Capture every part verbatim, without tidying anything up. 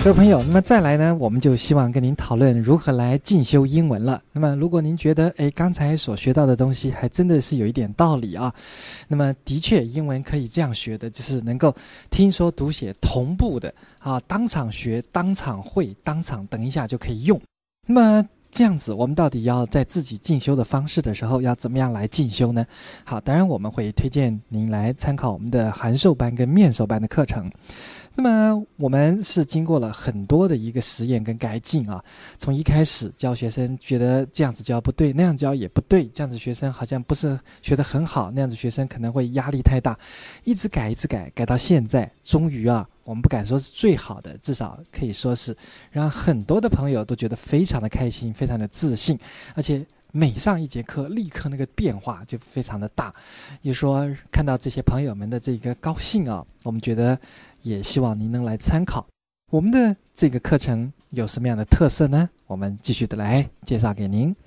各位朋友，那么再来呢，我们就希望跟您讨论如何来进修英文了。那么如果您觉得诶刚才所学到的东西还真的是有一点道理啊，那么的确英文可以这样学的，就是能够听说读写同步的啊，当场学当场会当场等一下就可以用。那么这样子我们到底要在自己进修的方式的时候要怎么样来进修呢？好，当然我们会推荐您来参考我们的函授班跟面授班的课程。那么我们是经过了很多的一个实验跟改进啊，从一开始教学生觉得这样子教不对，那样教也不对，这样子学生好像不是学得很好，那样子学生可能会压力太大，一直改一直改，改到现在终于啊，我们不敢说是最好的，至少可以说是让很多的朋友都觉得非常的开心，非常的自信，而且每上一节课立刻那个变化就非常的大。也说看到这些朋友们的这个高兴啊，我们觉得也希望您能来参考。我们的这个课程有什么样的特色呢？我们继续的来介绍给您。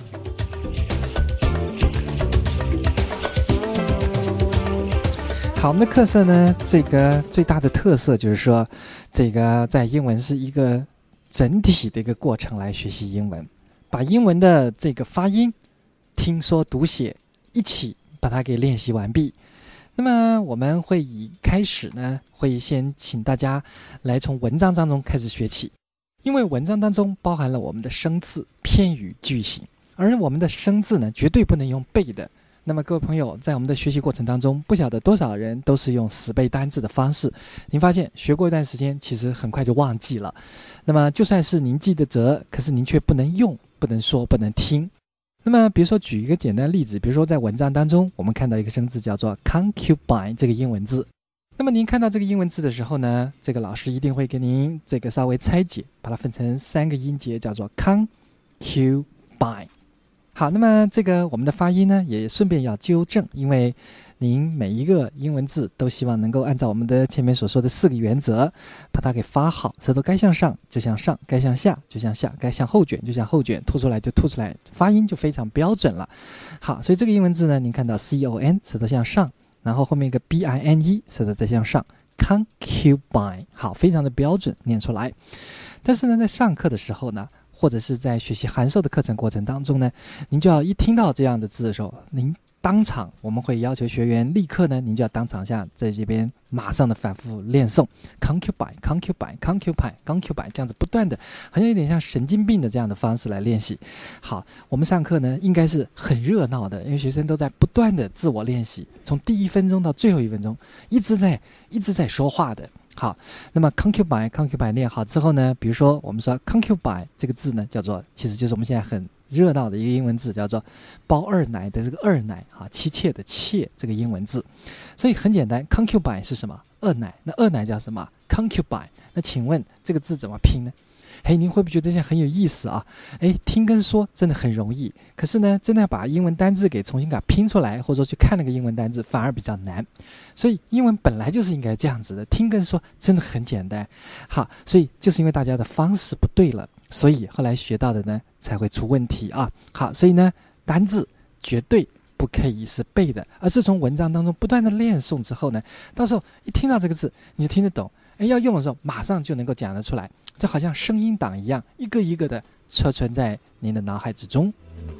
好，我们的课程呢，这个最大的特色就是说，这个在英文是一个整体的一个过程来学习英文，把英文的这个发音、听说读写一起把它给练习完毕。那么我们会以开始呢，会先请大家来从文章当中开始学起，因为文章当中包含了我们的生字、片语、句型，而我们的生字呢，绝对不能用背的。那么各位朋友，在我们的学习过程当中，不晓得多少人都是用死背单字的方式，您发现学过一段时间，其实很快就忘记了。那么就算是您记得着，可是您却不能用、不能说、不能听。那么比如说举一个简单的例子，比如说在文章当中我们看到一个生字叫做 concubine 这个英文字，那么您看到这个英文字的时候呢，这个老师一定会给您这个稍微拆解，把它分成三个音节，叫做 concubine。 好，那么这个我们的发音呢也顺便要纠正，因为您每一个英文字都希望能够按照我们的前面所说的四个原则把它给发好，舌头该向上就向上，该向下就向下，该向后卷就向后卷，吐出来就吐出来，发音就非常标准了。好，所以这个英文字呢，您看到 C O N 舌头向上，然后后面一个 B I N E 舌头再向上， concubine， 好，非常的标准念出来。但是呢在上课的时候呢，或者是在学习函授的课程过程当中呢，您就要一听到这样的字的时候，您当场我们会要求学员立刻呢，您就要当场下在这边马上的反复练诵 concubine concubine concubine concubine 这样子不断的，好像有点像神经病的这样的方式来练习。好，我们上课呢应该是很热闹的，因为学生都在不断的自我练习，从第一分钟到最后一分钟一直在一直在说话的。好，那么 concubine concubine 练好之后呢，比如说我们说 concubine 这个字呢，叫做其实就是我们现在很热闹的一个英文字，叫做包二奶的这个二奶啊，妻妾的妾这个英文字。所以很简单， concubine 是什么？二奶。那二奶叫什么？ concubine。 那请问这个字怎么拼呢？嘿，您会不会觉得这样很有意思啊？哎，听跟说真的很容易，可是呢，真的要把英文单字给重新给它拼出来，或者说去看那个英文单字，反而比较难。所以英文本来就是应该这样子的，听跟说真的很简单。好，所以就是因为大家的方式不对了，所以后来学到的呢才会出问题啊。好，所以呢，单字绝对不可以是背的，而是从文章当中不断的练诵之后呢，到时候一听到这个字你就听得懂，哎，要用的时候马上就能够讲得出来，就好像声音档一样，一个一个的车存在您的脑海之中。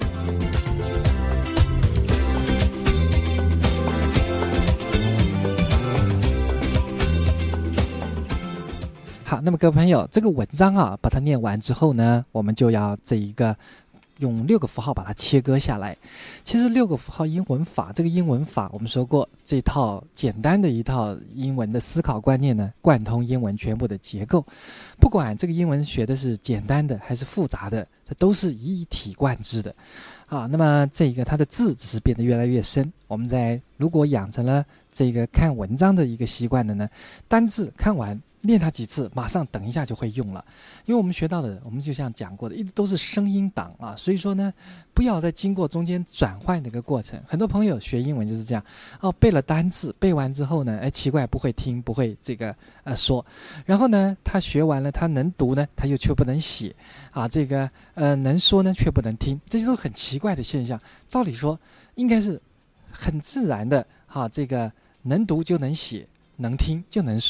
好，那么各位朋友，这个文章啊把它念完之后呢，我们就要这一个用六个符号把它切割下来。其实六个符号英文法，这个英文法我们说过，这套简单的一套英文的思考观念呢，贯通英文全部的结构。不管这个英文学的是简单的还是复杂的，这都是一体贯之的啊。那么这个它的字只是变得越来越深。我们在如果养成了这个看文章的一个习惯的呢，单字看完练它几次，马上等一下就会用了。因为我们学到的，我们就像讲过的，一直都是声音档啊，所以说呢，不要再经过中间转换的一个过程。很多朋友学英文就是这样，哦，背了单字，背完之后呢，哎，奇怪，不会听，不会这个呃说，然后呢，他学完了，他能读呢，他又却不能写，啊，这个呃能说呢，却不能听，这些都很奇怪的现象。照理说，应该是很自然的，哈、啊，这个能读就能写，能听就能说。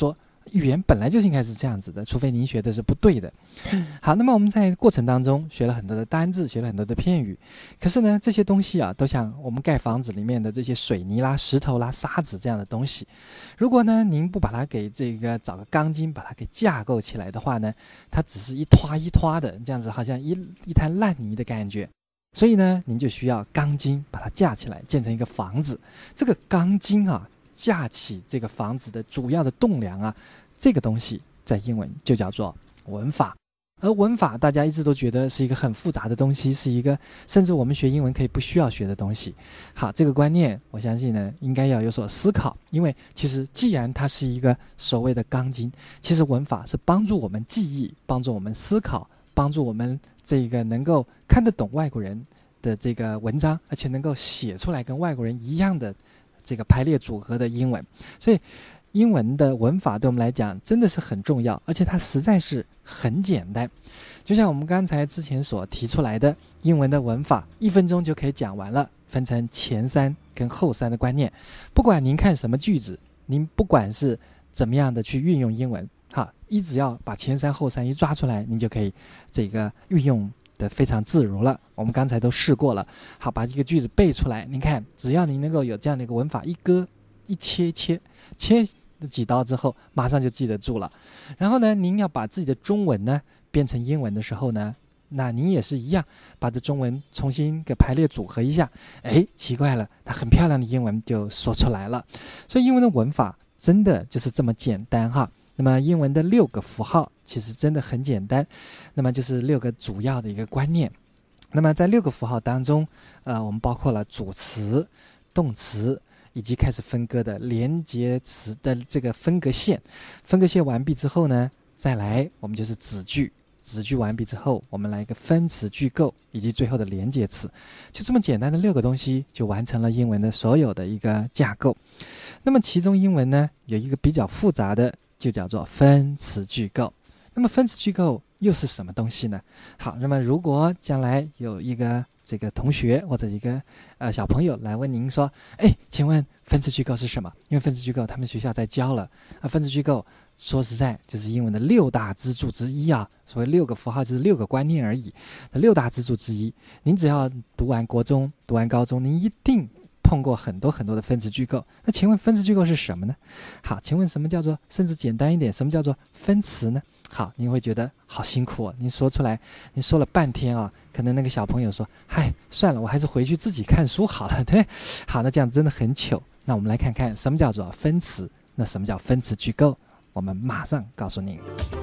语言本来就是应该是这样子的，除非您学的是不对的。好，那么我们在过程当中学了很多的单字，学了很多的片语，可是呢，这些东西啊，都像我们盖房子里面的这些水泥啦、石头啦、沙子这样的东西。如果呢，您不把它给这个找个钢筋把它给架构起来的话呢，它只是一坨一坨的，这样子好像一一滩烂泥的感觉。所以呢，您就需要钢筋把它架起来，建成一个房子。这个钢筋啊，架起这个房子的主要的栋梁啊，这个东西在英文就叫做文法。而文法大家一直都觉得是一个很复杂的东西，是一个甚至我们学英文可以不需要学的东西。好，这个观念我相信呢应该要有所思考，因为其实既然它是一个所谓的钢筋，其实文法是帮助我们记忆，帮助我们思考，帮助我们这个能够看得懂外国人的这个文章，而且能够写出来跟外国人一样的这个排列组合的英文。所以英文的文法对我们来讲真的是很重要，而且它实在是很简单。就像我们刚才之前所提出来的，英文的文法一分钟就可以讲完了，分成前三跟后三的观念。不管您看什么句子，您不管是怎么样的去运用英文，好，一只要把前三后三一抓出来，您就可以这个运用的非常自如了。我们刚才都试过了，好，把这个句子背出来，您看只要您能够有这样的一个文法，一割一切切切几刀之后，马上就记得住了。然后呢，您要把自己的中文呢变成英文的时候呢，那您也是一样，把这中文重新给排列组合一下，哎，奇怪了，它很漂亮的英文就说出来了。所以英文的文法真的就是这么简单哈。那么英文的六个符号其实真的很简单，那么就是六个主要的一个观念。那么在六个符号当中，呃，我们包括了主词、动词，以及开始分割的连接词的这个分隔线。分隔线完毕之后呢，再来我们就是子句。子句完毕之后，我们来一个分词句构，以及最后的连接词。就这么简单的六个东西，就完成了英文的所有的一个架构。那么其中英文呢，有一个比较复杂的，就叫做分词句构。那么分词句构又是什么东西呢？好，那么如果将来有一个这个同学或者一个呃小朋友来问您说，哎，请问分词句构是什么？因为分词句构他们学校在教了啊，分词句构说实在就是英文的六大支柱之一啊。所谓六个符号就是六个观念而已，那六大支柱之一，您只要读完国中、读完高中，您一定碰过很多很多的分词句构。那请问分词句构是什么呢？好，请问什么叫做，甚至简单一点，什么叫做分词呢？好，您会觉得好辛苦哦，您说出来，您说了半天啊，可能那个小朋友说，嗨，算了，我还是回去自己看书好了，对，好，那这样真的很糗。那我们来看看什么叫做分词，那什么叫分词句构，我们马上告诉您。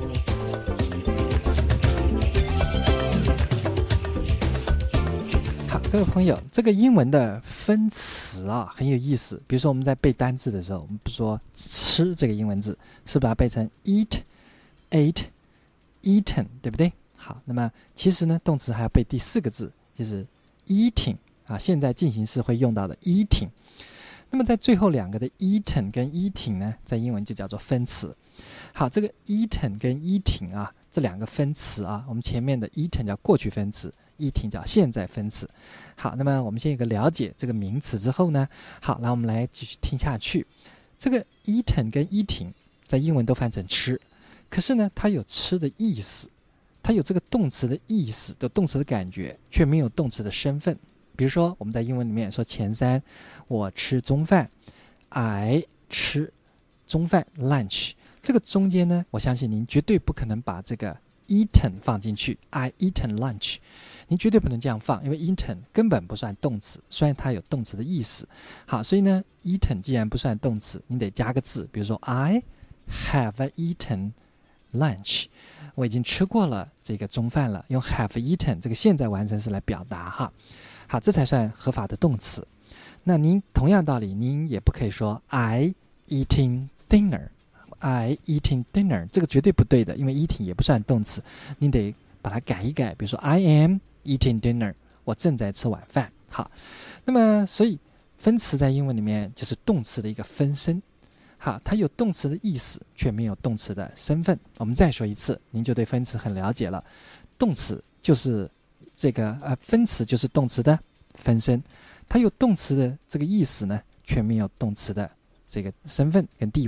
好，各位朋友，这个英文的分词啊很有意思。比如说我们在背单字的时候，我们不说吃这个英文字，是把它背成 eat、ate、eaten， 对不对？好，那么其实呢，动词还要背第四个字，就是 eating 啊，现在进行式会用到的 eating。那么在最后两个的 eaten 跟 eating 呢，在英文就叫做分词。好，这个 eaten 跟 eating 啊，这两个分词啊，我们前面的 eaten 叫过去分词，eating 叫现在分词。好，那么我们先有个了解这个名词之后呢，好，那我们来继续听下去。这个 eaten 跟 eating 在英文都翻成吃，可是呢，它有吃的意思，它有这个动词的意思，有动词的感觉，却没有动词的身份。比如说我们在英文里面说前三，我吃中饭 I 吃中饭 lunch， 这个中间呢，我相信您绝对不可能把这个 eaten 放进去 I eaten lunch， 您绝对不能这样放，因为 eaten 根本不算动词，虽然它有动词的意思。好，所以呢 eaten 既然不算动词，你得加个字，比如说 I have eaten lunch， 我已经吃过了这个中饭了，用 have eaten 这个现在完成式来表达哈。好，这才算合法的动词。那您同样道理，您也不可以说 I eating dinner I eating dinner， 这个绝对不对的，因为 eating 也不算动词，您得把它改一改，比如说 I am eating dinner， 我正在吃晚饭。好，那么所以分词在英文里面就是动词的一个分身。好，它有动词的意思，却没有动词的身份。我们再说一次，您就对分词很了解了。动词就是这个呃，分词就是动词的分身，它有动词的这个意思呢，却没有动词的这个身份跟地位。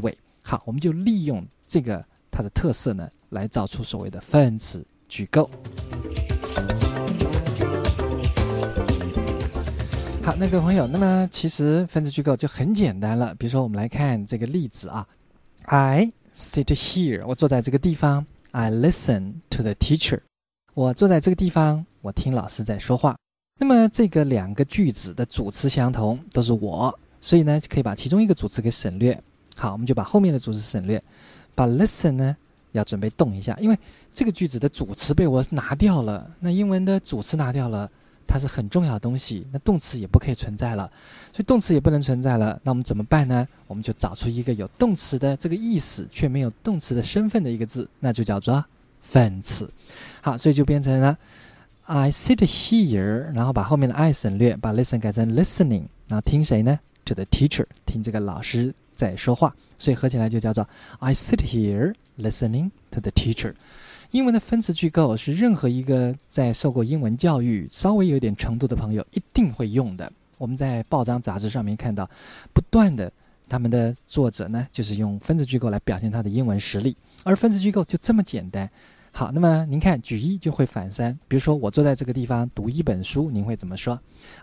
好，我们就利用这个它的特色呢，来造出所谓的分词句构。好，那各位朋友，那么其实分词句构就很简单了。比如说，我们来看这个例子啊 ，I sit here， 我坐在这个地方 ，I listen to the teacher， 我坐在这个地方，我听老师在说话。那么这个两个句子的主词相同，都是我，所以呢，可以把其中一个主词给省略。好，我们就把后面的主词省略，把 listen 呢要准备动一下，因为这个句子的主词被我拿掉了，那英文的主词拿掉了。它是很重要的东西，那动词也不可以存在了，所以动词也不能存在了，那我们怎么办呢？我们就找出一个有动词的这个意思却没有动词的身份的一个字，那就叫做分词。好，所以就变成了 I sit here， 然后把后面的 I 省略，把 listen 改成 listening， 然后听谁呢？ To the teacher， 听这个老师在说话，所以合起来就叫做 I sit here listening to the teacher。英文的分词句构是任何一个在受过英文教育稍微有一点程度的朋友一定会用的。我们在报章杂志上面看到不断的他们的作者呢就是用分词句构来表现他的英文实力，而分词句构就这么简单。好，那么您看举一就会反三，比如说我坐在这个地方读一本书，您会怎么说？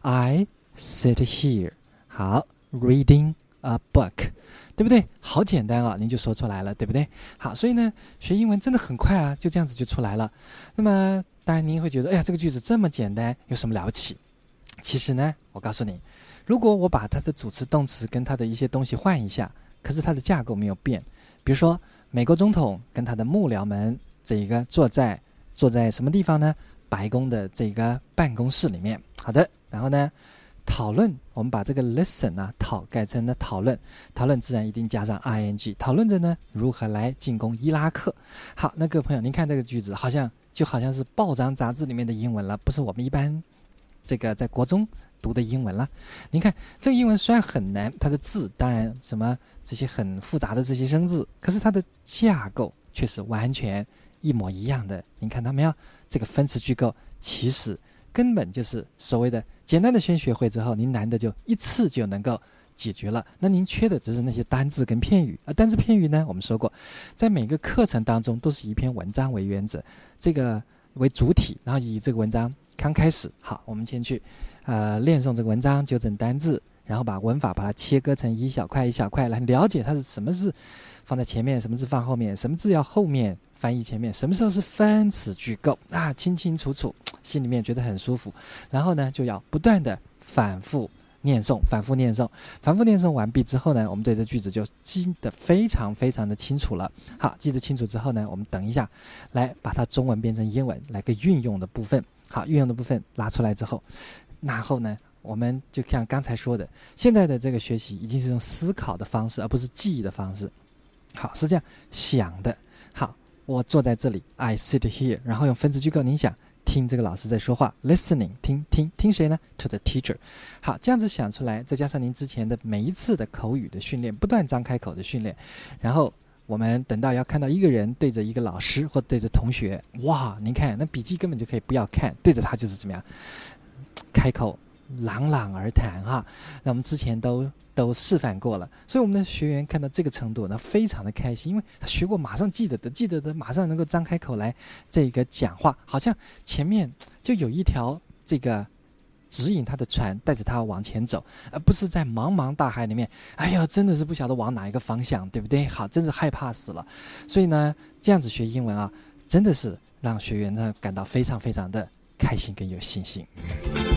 I sit here， 好 reading a book，对不对？好简单啊，您就说出来了，对不对？好，所以呢，学英文真的很快啊，就这样子就出来了。那么，当然您会觉得，哎呀，这个句子这么简单，有什么了不起？其实呢，我告诉你，如果我把它的主词、动词跟它的一些东西换一下，可是它的架构没有变。比如说，美国总统跟他的幕僚们，这一个坐在坐在什么地方呢？白宫的这个办公室里面。好的，然后呢？讨论，我们把这个 listen 啊讨改成了讨论，讨论自然一定加上 ing， 讨论着呢如何来进攻伊拉克。好，那各位朋友，您看这个句子，好像就好像是报章杂志里面的英文了，不是我们一般这个在国中读的英文了。您看这个英文虽然很难，它的字当然什么这些很复杂的这些生字，可是它的架构却是完全一模一样的。您看到没有？这个分词句构其实根本就是所谓的简单的先学会之后，您难的就一次就能够解决了。那您缺的只是那些单字跟片语，而单字片语呢，我们说过，在每个课程当中都是以一篇文章为原则，这个为主体，然后以这个文章刚开始，好，我们先去呃练诵这个文章，纠正单字，然后把文法把它切割成一小块一小块来了解它是什么字放在前面，什么字放后面，什么字要后面翻译前面，什么时候是分词句构啊，清清楚楚，心里面觉得很舒服。然后呢，就要不断的反复念诵，反复念诵，反复念诵完毕之后呢，我们对这句子就记得非常非常的清楚了。好，记得清楚之后呢，我们等一下来把它中文变成英文，来个运用的部分。好，运用的部分拉出来之后，然后呢，我们就像刚才说的，现在的这个学习已经是用思考的方式，而不是记忆的方式。好，是这样想的。好，我坐在这里 I sit here， 然后用分词句构，您想听这个老师在说话 listening， 听听听谁呢？ To the teacher。 好，这样子想出来，再加上您之前的每一次的口语的训练，不断张开口的训练，然后我们等到要看到一个人对着一个老师或对着同学，哇，您看那笔记根本就可以不要看，对着他就是怎么样开口朗朗而谈哈。那我们之前都都示范过了，所以我们的学员看到这个程度呢，非常的开心，因为他学过，马上记得的，记得的，马上能够张开口来这个讲话，好像前面就有一条这个指引他的船，带着他往前走，而不是在茫茫大海里面，哎呀，真的是不晓得往哪一个方向，对不对？好，真是害怕死了。所以呢，这样子学英文啊，真的是让学员呢感到非常非常的开心跟有信心。